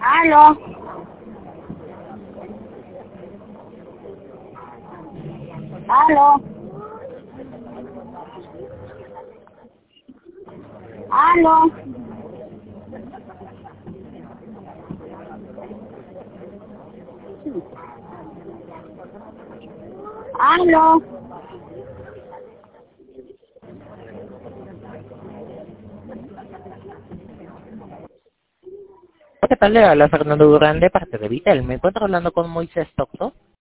Aló. Aló. Aló. Aló. ¿Qué tal? Le habla Fernando Durán de parte de Vitel. ¿Me encuentro hablando con Moisés Tocto?